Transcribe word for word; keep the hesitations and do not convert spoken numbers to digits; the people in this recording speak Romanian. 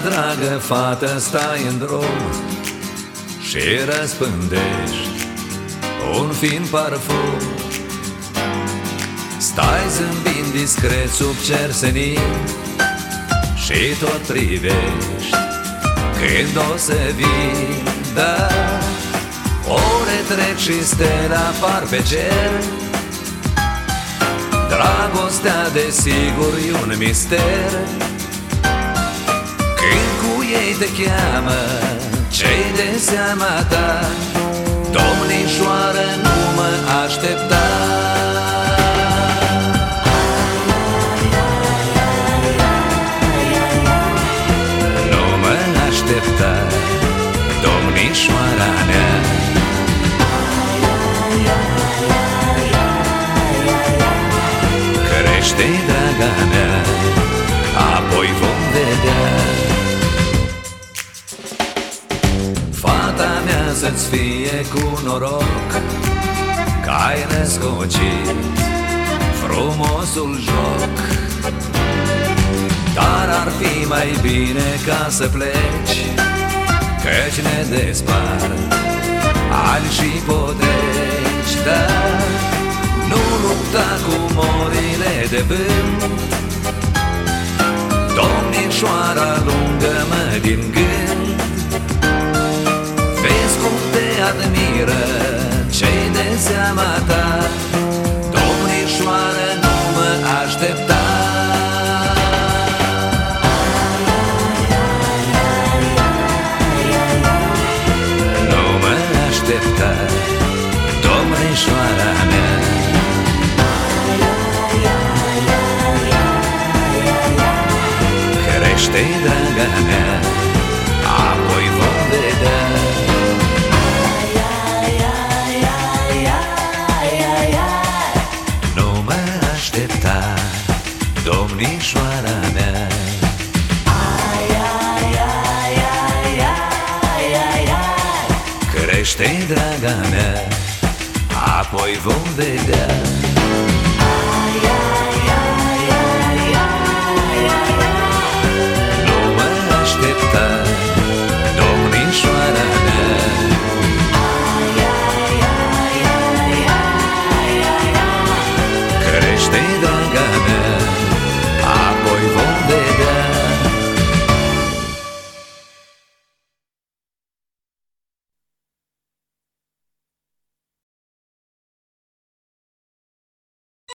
dragă fată, stai în drum și răspândești un fin parfum. Stai zâmbind discret sub cer senin și tot privești când o să vii. Da, ore trec și stele apar pe cer. Dragostea desigur e un mister. Când cu ei te cheamă cei de seama ta, domnișoară, nu mă aștepta. Nu mă aștepta, domnișoara mea. Crește, draga mea, apoi vom vedea. Fata mea, să-ți fie cu noroc că ai răscocit frumosul joc. Dar ar fi mai bine ca să pleci, căci ne despart ani și potreci. Dar nu lupta cu morile de vânt, domnișoara, lungă-mă din gând. Vezi cum te admiră cei de seama ta, domnișoară, nu mă aștepta. Nu mă aștepta, domnișoara mea. Crește, draga mea, apoi vom vedea. Nu mă aștepta, domnișoara mea. Crește, draga mea, apoi vom vedea. Domnișoara mea. Crește, draga